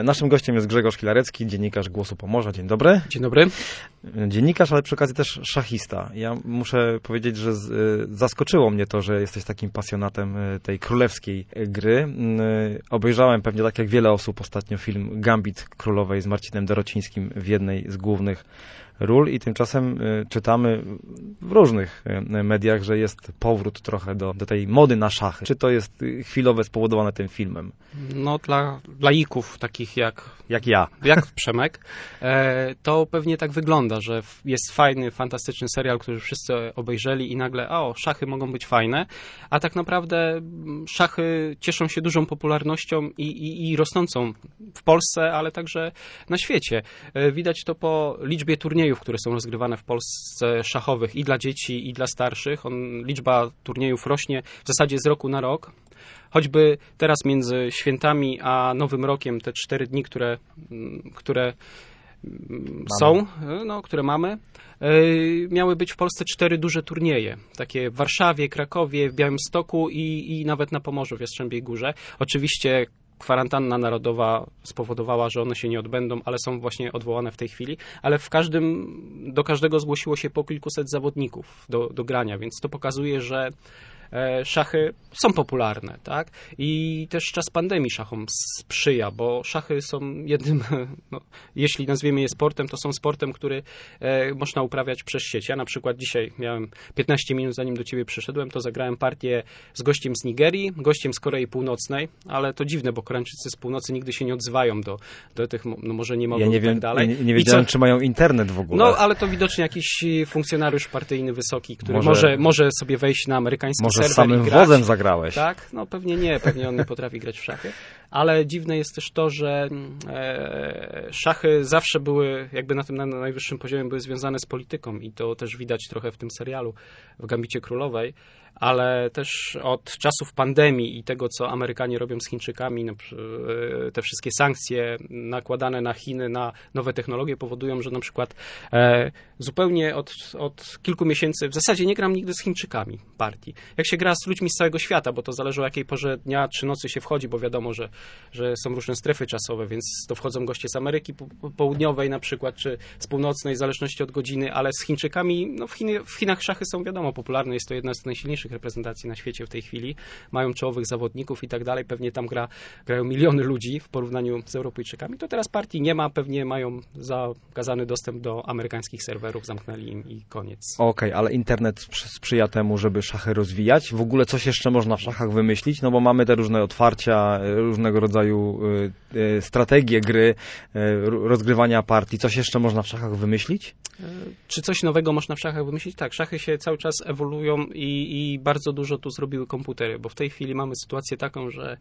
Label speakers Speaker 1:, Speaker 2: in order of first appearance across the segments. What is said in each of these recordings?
Speaker 1: Naszym gościem jest Grzegorz Kilarecki, dziennikarz Głosu Pomorza. Dzień dobry.
Speaker 2: Dzień dobry.
Speaker 1: Dziennikarz, ale przy okazji też szachista. Ja muszę powiedzieć, że zaskoczyło mnie to, że jesteś takim pasjonatem tej królewskiej gry. Obejrzałem pewnie tak jak wiele osób ostatnio film Gambit Królowej z Marcinem Dorocińskim w jednej z głównych ról i tymczasem czytamy w różnych mediach, że jest powrót trochę do tej mody na szachy. Czy to jest chwilowe spowodowane tym filmem?
Speaker 2: No dla laików takich jak
Speaker 1: ja.
Speaker 2: Jak Przemek, to pewnie tak wygląda, że jest fajny, fantastyczny serial, który wszyscy obejrzeli i nagle, szachy mogą być fajne, a tak naprawdę szachy cieszą się dużą popularnością i rosnącą w Polsce, ale także na świecie. Widać to po liczbie turniejów, które są rozgrywane w Polsce szachowych i dla dzieci, i dla starszych. Liczba turniejów rośnie w zasadzie z roku na rok. Choćby teraz między świętami a Nowym Rokiem, te 4 dni, które mamy, miały być w Polsce 4 duże turnieje. Takie w Warszawie, Krakowie, w Białymstoku i nawet na Pomorzu, w Jastrzębiej Górze. Oczywiście kwarantanna narodowa spowodowała, że one się nie odbędą, ale są właśnie odwołane w tej chwili, ale do każdego zgłosiło się po kilkuset zawodników do grania, więc to pokazuje, że szachy są popularne, tak? I też czas pandemii szachom sprzyja, bo szachy są jednym, jeśli nazwiemy je sportem, to są sportem, który można uprawiać przez sieć. Ja na przykład dzisiaj miałem 15 minut, zanim do ciebie przyszedłem, to zagrałem partię z gościem z Nigerii, gościem z Korei Północnej, ale to dziwne, bo Koreańczycy z północy nigdy się nie odzywają do tych, może nie mogą
Speaker 1: ja nie
Speaker 2: i tak dalej.
Speaker 1: Nie wiedziałem, czy mają internet w ogóle.
Speaker 2: No, ale to widocznie jakiś funkcjonariusz partyjny wysoki, który może sobie wejść na amerykański serwer
Speaker 1: z samym
Speaker 2: i grać.
Speaker 1: wozem zagrałeś.
Speaker 2: Tak? No pewnie on nie potrafi grać w szachy. Ale dziwne jest też to, że szachy zawsze były, jakby na tym najwyższym poziomie, były związane z polityką i to też widać trochę w tym serialu, w Gambicie Królowej, ale też od czasów pandemii i tego, co Amerykanie robią z Chińczykami, te wszystkie sankcje nakładane na Chiny, na nowe technologie powodują, że na przykład zupełnie od kilku miesięcy w zasadzie nie gram nigdy z Chińczykami partii. Jak się gra z ludźmi z całego świata, bo to zależy o jakiej porze dnia czy nocy się wchodzi, bo wiadomo, że są różne strefy czasowe, więc to wchodzą goście z Ameryki Południowej na przykład, czy z Północnej, w zależności od godziny, ale z Chińczykami, w Chinach szachy są wiadomo popularne, jest to jedna z najsilniejszych reprezentacji na świecie w tej chwili, mają czołowych zawodników i tak dalej, pewnie tam grają miliony ludzi w porównaniu z Europejczykami, to teraz partii nie ma, pewnie mają zakazany dostęp do amerykańskich serwerów, zamknęli im i koniec.
Speaker 1: Okej, ale internet sprzyja temu, żeby szachy rozwijać? W ogóle coś jeszcze można w szachach wymyślić? No bo mamy te różne otwarcia, różnego rodzaju strategie gry, rozgrywania partii. Coś jeszcze można w szachach wymyślić?
Speaker 2: Czy coś nowego można w szachach wymyślić? Tak, szachy się cały czas ewoluują i bardzo dużo tu zrobiły komputery, bo w tej chwili mamy sytuację taką, że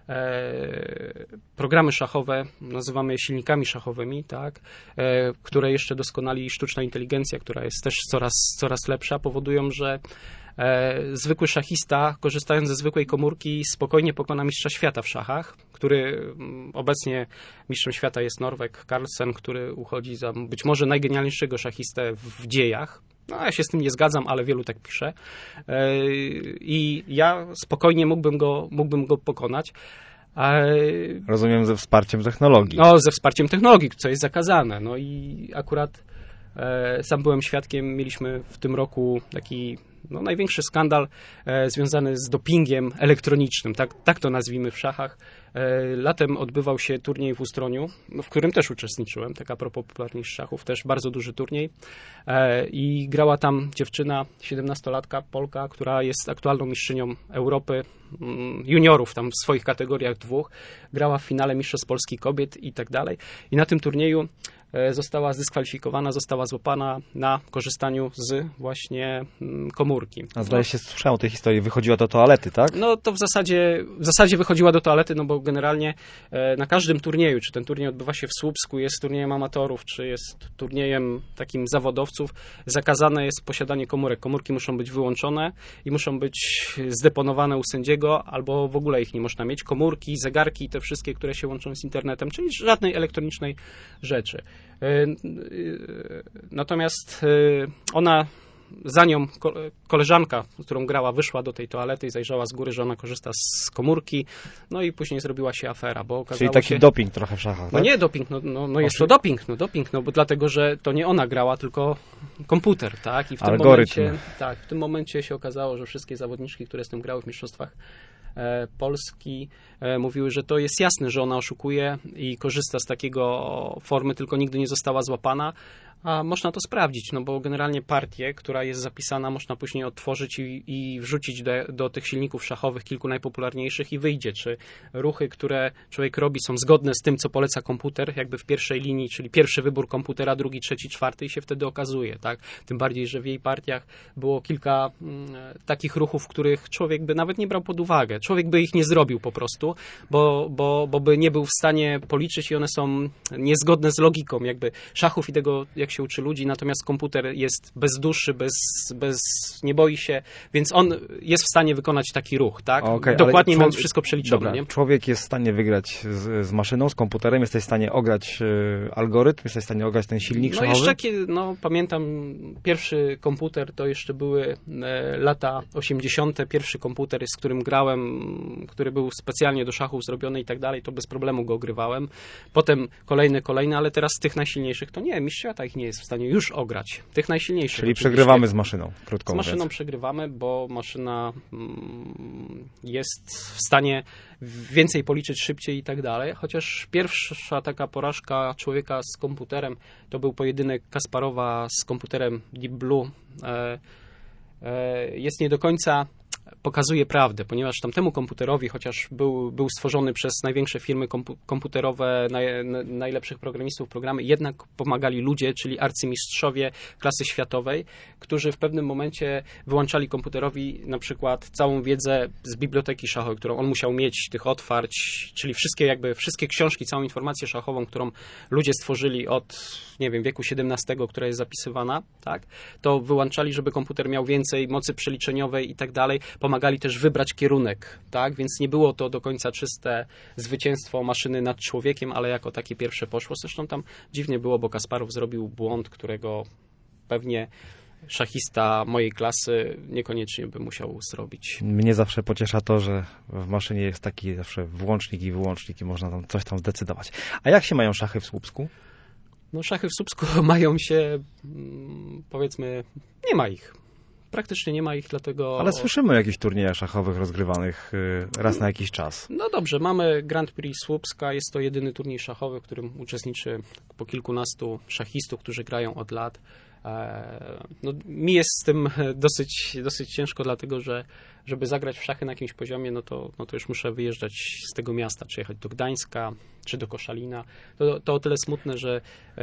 Speaker 2: programy szachowe, nazywamy je silnikami szachowymi, tak, które jeszcze doskonali sztuczna inteligencja, która jest też coraz lepsza, powodują, że zwykły szachista, korzystając ze zwykłej komórki, spokojnie pokona mistrza świata w szachach, który obecnie mistrzem świata jest Norweg Carlsen, który uchodzi za być może najgenialniejszego szachistę w dziejach. No, ja się z tym nie zgadzam, ale wielu tak pisze. I ja spokojnie mógłbym go pokonać.
Speaker 1: Rozumiem, ze wsparciem technologii.
Speaker 2: No, ze wsparciem technologii, co jest zakazane. No i akurat sam byłem świadkiem, mieliśmy w tym roku taki największy skandal związany z dopingiem elektronicznym, tak to nazwijmy w szachach. Latem odbywał się turniej w Ustroniu, w którym też uczestniczyłem, tak a propos popularnych szachów, też bardzo duży turniej i grała tam dziewczyna, 17-latka, Polka, która jest aktualną mistrzynią Europy, juniorów tam w swoich kategoriach 2, grała w finale Mistrzostw Polski Kobiet i tak dalej i na tym turnieju została zdyskwalifikowana, została złapana na korzystaniu z właśnie komórki.
Speaker 1: A zdaje się, słyszałem o tej historii, wychodziła do toalety, tak?
Speaker 2: No to w zasadzie wychodziła do toalety, no bo generalnie na każdym turnieju, czy ten turniej odbywa się w Słupsku, jest turniejem amatorów, czy jest turniejem takim zawodowców, zakazane jest posiadanie komórek. Komórki muszą być wyłączone i muszą być zdeponowane u sędziego, albo w ogóle ich nie można mieć. Komórki, zegarki, te wszystkie, które się łączą z internetem, czyli żadnej elektronicznej rzeczy. Natomiast ona za nią koleżanka, z którą grała, wyszła do tej toalety i zajrzała z góry, że ona korzysta z komórki, no i później zrobiła się afera, bo okazało
Speaker 1: Czyli taki
Speaker 2: się...
Speaker 1: doping trochę w szachach,
Speaker 2: No
Speaker 1: tak?
Speaker 2: nie doping, no jest to doping, bo dlatego, że to nie ona grała, tylko komputer, tak? I w tym
Speaker 1: algorytm.
Speaker 2: momencie, tak, w tym momencie się okazało, że wszystkie zawodniczki, które z tym grały w mistrzostwach Polski, mówiły, że to jest jasne, że ona oszukuje i korzysta z takiego formy, tylko nigdy nie została złapana, a można to sprawdzić, no bo generalnie partię, która jest zapisana, można później odtworzyć i wrzucić do tych silników szachowych kilku najpopularniejszych i wyjdzie, czy ruchy, które człowiek robi, są zgodne z tym, co poleca komputer, jakby w pierwszej linii, czyli pierwszy wybór komputera, drugi, trzeci, czwarty i się wtedy okazuje, tak? Tym bardziej, że w jej partiach było kilka takich ruchów, których człowiek by nawet nie brał pod uwagę. Człowiek by ich nie zrobił po prostu, bo by nie był w stanie policzyć i one są niezgodne z logiką jakby szachów i tego, jak się uczy ludzi, natomiast komputer jest bez duszy, nie boi się, więc on jest w stanie wykonać taki ruch, tak?
Speaker 1: Okay,
Speaker 2: dokładnie mając wszystko przeliczone.
Speaker 1: Dobra,
Speaker 2: nie?
Speaker 1: Człowiek jest w stanie wygrać z maszyną, z komputerem, jesteś w stanie ograć algorytm, jesteś w stanie ograć ten silnik szachowy?
Speaker 2: Jeszcze pamiętam, pierwszy komputer to jeszcze były lata 80. Pierwszy komputer, z którym grałem, który był specjalnie do szachów zrobiony i tak dalej, to bez problemu go ogrywałem. Potem kolejny, ale teraz z tych najsilniejszych to nie, mistrz świata ich nie jest w stanie już ograć. Tych najsilniejszych.
Speaker 1: Czyli przegrywamy z maszyną, krótko
Speaker 2: mówiąc. Z maszyną
Speaker 1: mówiąc.
Speaker 2: przegrywamy, bo maszyna jest w stanie więcej policzyć szybciej i tak dalej, chociaż pierwsza taka porażka człowieka z komputerem to był pojedynek Kasparowa z komputerem Deep Blue. Jest nie do końca pokazuje prawdę, ponieważ tamtemu komputerowi, chociaż był stworzony przez największe firmy komputerowe, najlepszych programistów programy, jednak pomagali ludzie, czyli arcymistrzowie klasy światowej, którzy w pewnym momencie wyłączali komputerowi na przykład całą wiedzę z biblioteki szachowej, którą on musiał mieć, tych otwarć, czyli wszystkie książki, całą informację szachową, którą ludzie stworzyli od, nie wiem, wieku XVII, która jest zapisywana, tak, to wyłączali, żeby komputer miał więcej mocy przeliczeniowej i tak dalej. Pomagali też wybrać kierunek, tak? Więc nie było to do końca czyste zwycięstwo maszyny nad człowiekiem, ale jako takie pierwsze poszło. Zresztą tam dziwnie było, bo Kasparow zrobił błąd, którego pewnie szachista mojej klasy niekoniecznie by musiał zrobić.
Speaker 1: Mnie zawsze pociesza to, że w maszynie jest taki zawsze włącznik i wyłącznik i można tam coś tam zdecydować. A jak się mają szachy w Słupsku?
Speaker 2: No szachy w Słupsku mają się, powiedzmy, nie ma ich. Praktycznie nie ma ich, dlatego...
Speaker 1: Ale słyszymy o jakichś turniejach szachowych rozgrywanych raz na jakiś czas.
Speaker 2: No dobrze, mamy Grand Prix Słupska, jest to jedyny turniej szachowy, w którym uczestniczy po kilkunastu szachistów, którzy grają od lat. No, mi jest z tym dosyć ciężko, dlatego że żeby zagrać w szachy na jakimś poziomie, no to już muszę wyjeżdżać z tego miasta, czy jechać do Gdańska, czy do Koszalina. To o tyle smutne, że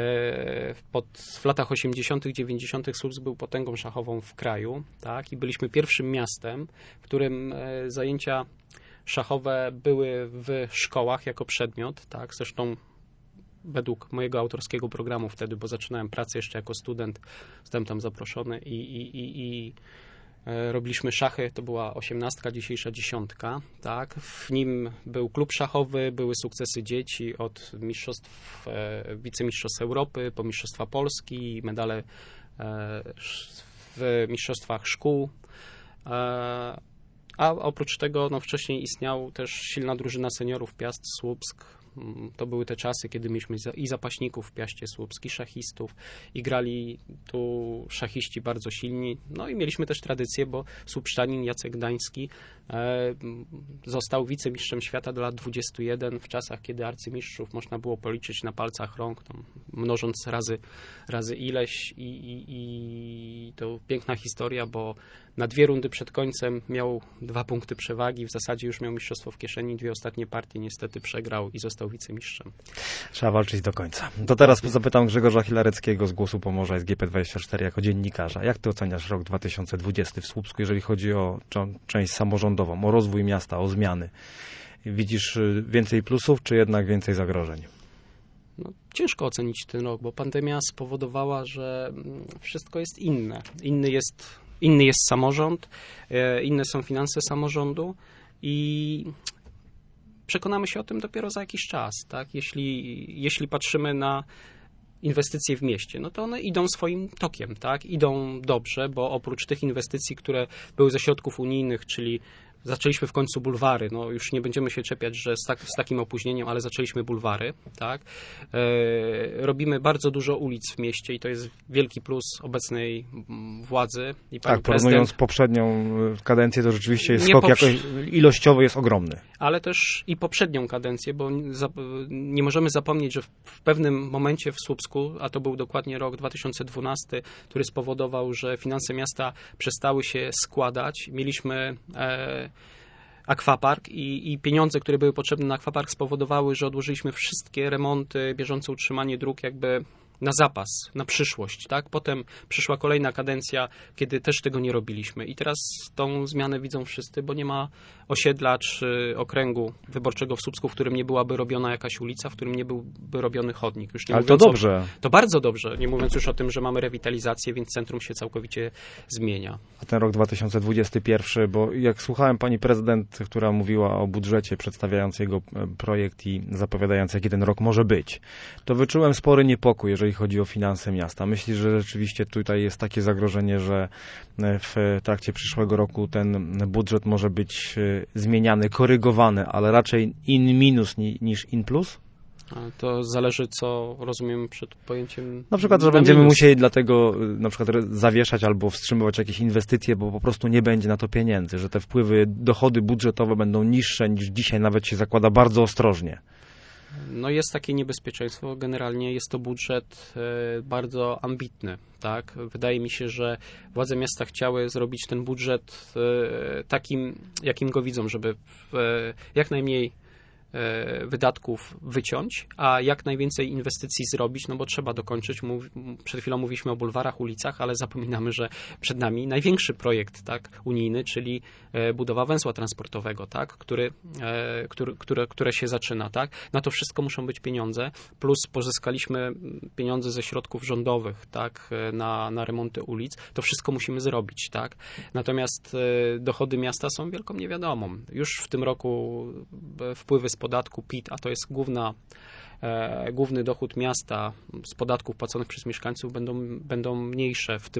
Speaker 2: w latach 80., 90. Słupsk był potęgą szachową w kraju, tak? I byliśmy pierwszym miastem, w którym zajęcia szachowe były w szkołach jako przedmiot, tak? Zresztą według mojego autorskiego programu wtedy, bo zaczynałem pracę jeszcze jako student, zostałem tam zaproszony i robiliśmy szachy, to była 18, dzisiejsza 10, tak? W nim był klub szachowy, były sukcesy dzieci od mistrzostw, wicemistrzostw Europy, po mistrzostwa Polski, medale w mistrzostwach szkół. A oprócz tego no, wcześniej istniał też silna drużyna seniorów Piast Słupsk. To były te czasy, kiedy mieliśmy i zapaśników w Piaście Słupsk, i szachistów, i grali tu szachiści bardzo silni. No i mieliśmy też tradycję, bo słupszczanin Jacek Gdański został wicemistrzem świata do lat 21 w czasach, kiedy arcymistrzów można było policzyć na palcach rąk, tam, mnożąc razy ileś i to piękna historia, bo na 2 rundy przed końcem miał 2 punkty przewagi, w zasadzie już miał mistrzostwo w kieszeni, 2 ostatnie partie niestety przegrał i został wicemistrzem.
Speaker 1: Trzeba walczyć do końca. To teraz zapytam Grzegorza Hilareckiego z Głosu Pomorza z GP24 jako dziennikarza. Jak ty oceniasz rok 2020 w Słupsku, jeżeli chodzi o część samorządową, o rozwój miasta, o zmiany? Widzisz więcej plusów, czy jednak więcej zagrożeń?
Speaker 2: No, ciężko ocenić ten rok, bo pandemia spowodowała, że wszystko jest inne. Inny jest samorząd, inne są finanse samorządu i przekonamy się o tym dopiero za jakiś czas, tak? Jeśli patrzymy na inwestycje w mieście, no to one idą swoim tokiem, tak? Idą dobrze, bo oprócz tych inwestycji, które były ze środków unijnych, czyli zaczęliśmy w końcu bulwary, no już nie będziemy się czepiać, że z takim opóźnieniem, ale zaczęliśmy bulwary, tak? Robimy bardzo dużo ulic w mieście i to jest wielki plus obecnej władzy. I pani
Speaker 1: porównując poprzednią kadencję, to rzeczywiście skok ilościowo jest ogromny.
Speaker 2: Ale też i poprzednią kadencję, bo nie możemy zapomnieć, że w pewnym momencie w Słupsku, a to był dokładnie rok 2012, który spowodował, że finanse miasta przestały się składać. Mieliśmy akwapark i pieniądze, które były potrzebne na akwapark spowodowały, że odłożyliśmy wszystkie remonty, bieżące utrzymanie dróg jakby na zapas, na przyszłość, tak? Potem przyszła kolejna kadencja, kiedy też tego nie robiliśmy i teraz tą zmianę widzą wszyscy, bo nie ma osiedla czy okręgu wyborczego w Słupsku, w którym nie byłaby robiona jakaś ulica, w którym nie byłby robiony chodnik. Już nie
Speaker 1: Ale to dobrze.
Speaker 2: To bardzo dobrze, nie mówiąc już o tym, że mamy rewitalizację, więc centrum się całkowicie zmienia.
Speaker 1: A ten rok 2021, bo jak słuchałem pani prezydent, która mówiła o budżecie, przedstawiając jego projekt i zapowiadając, jaki ten rok może być, to wyczułem spory niepokój, jeżeli chodzi o finanse miasta. Myślisz, że rzeczywiście tutaj jest takie zagrożenie, że w trakcie przyszłego roku ten budżet może być zmieniany, korygowany, ale raczej in minus niż in plus?
Speaker 2: To zależy, co rozumiem przed pojęciem.
Speaker 1: Na przykład, że będziemy musieli dlatego na przykład zawieszać albo wstrzymywać jakieś inwestycje, bo po prostu nie będzie na to pieniędzy, że te wpływy, dochody budżetowe będą niższe niż dzisiaj, nawet się zakłada bardzo ostrożnie.
Speaker 2: No jest takie niebezpieczeństwo. Generalnie jest to budżet bardzo ambitny, tak? Wydaje mi się, że władze miasta chciały zrobić ten budżet takim, jakim go widzą, żeby jak najmniej wydatków wyciąć, a jak najwięcej inwestycji zrobić, no bo trzeba dokończyć. Przed chwilą mówiliśmy o bulwarach, ulicach, ale zapominamy, że przed nami największy projekt, tak, unijny, czyli budowa węzła transportowego, tak, które się zaczyna, tak. Na to wszystko muszą być pieniądze, plus pozyskaliśmy pieniądze ze środków rządowych, tak, na remonty ulic. To wszystko musimy zrobić, tak. Natomiast dochody miasta są wielką niewiadomą. Już w tym roku wpływy z podatku PIT, a to jest główny dochód miasta z podatków płaconych przez mieszkańców będą mniejsze w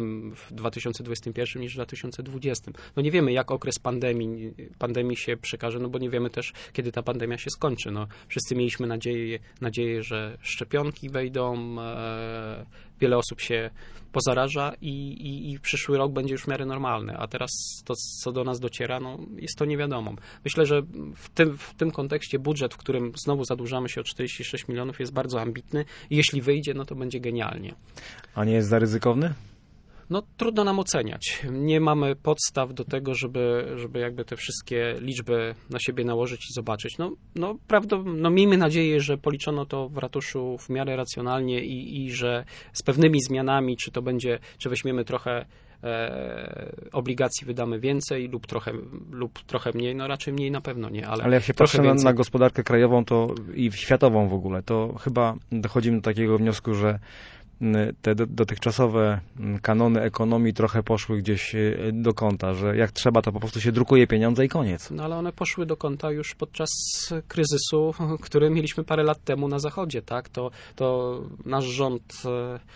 Speaker 2: 2021 niż w 2020. No nie wiemy, jak okres pandemii się przekaże, no bo nie wiemy też, kiedy ta pandemia się skończy. No, wszyscy mieliśmy nadzieję, że szczepionki wejdą, wiele osób się pozaraża i przyszły rok będzie już w miarę normalny, a teraz to, co do nas dociera, no jest to niewiadomą. Myślę, że w tym kontekście budżet, w którym znowu zadłużamy się o 46 milionów, jest bardzo ambitny i jeśli wyjdzie, no to będzie genialnie. A
Speaker 1: nie jest za ryzykowny?
Speaker 2: No trudno nam oceniać. Nie mamy podstaw do tego, żeby jakby te wszystkie liczby na siebie nałożyć i zobaczyć. No miejmy nadzieję, że policzono to w ratuszu w miarę racjonalnie i że z pewnymi zmianami, czy weźmiemy trochę obligacji, wydamy więcej lub trochę mniej, no raczej mniej na pewno nie, ale
Speaker 1: jak się patrzy na gospodarkę krajową to i światową w ogóle, to chyba dochodzimy do takiego wniosku, że te dotychczasowe kanony ekonomii trochę poszły gdzieś do kąta, że jak trzeba, to po prostu się drukuje pieniądze i koniec.
Speaker 2: No ale one poszły do kąta już podczas kryzysu, który mieliśmy parę lat temu na Zachodzie, tak? To nasz rząd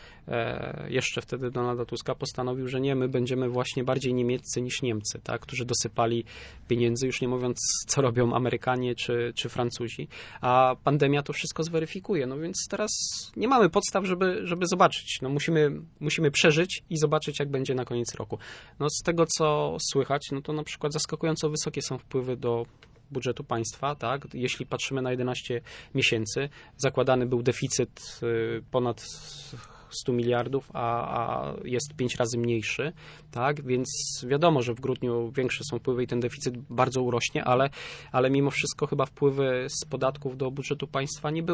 Speaker 2: jeszcze wtedy Donalda Tuska postanowił, że nie, my będziemy właśnie bardziej niemieccy niż Niemcy, tak? Którzy dosypali pieniędzy, już nie mówiąc, co robią Amerykanie czy Francuzi, a pandemia to wszystko zweryfikuje, no więc teraz nie mamy podstaw, żeby zobaczyć. No musimy przeżyć i zobaczyć, jak będzie na koniec roku. No z tego, co słychać, no to na przykład zaskakująco wysokie są wpływy do budżetu państwa, tak? Jeśli patrzymy na 11 miesięcy, zakładany był deficyt ponad 100 miliardów, a jest 5 razy mniejszy, tak, więc wiadomo, że w grudniu większe są wpływy i ten deficyt bardzo urośnie, ale mimo wszystko chyba wpływy z podatków do budżetu państwa nie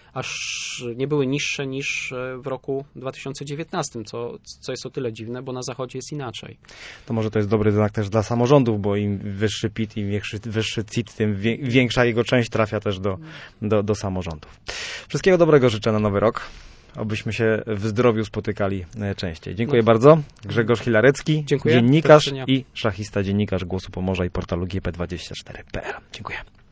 Speaker 2: były niższe niż w roku 2019, co jest o tyle dziwne, bo na Zachodzie jest inaczej.
Speaker 1: To może to jest dobry znak też dla samorządów, bo im wyższy PIT, im wyższy CIT, tym większa jego część trafia też do samorządów. Wszystkiego dobrego życzę na nowy rok. Obyśmy się w zdrowiu spotykali częściej. Dziękuję bardzo. Grzegorz Hilarecki, dziękuję. Dziennikarz i szachista, dziennikarz Głosu Pomorza i portalu GP24.pl. Dziękuję.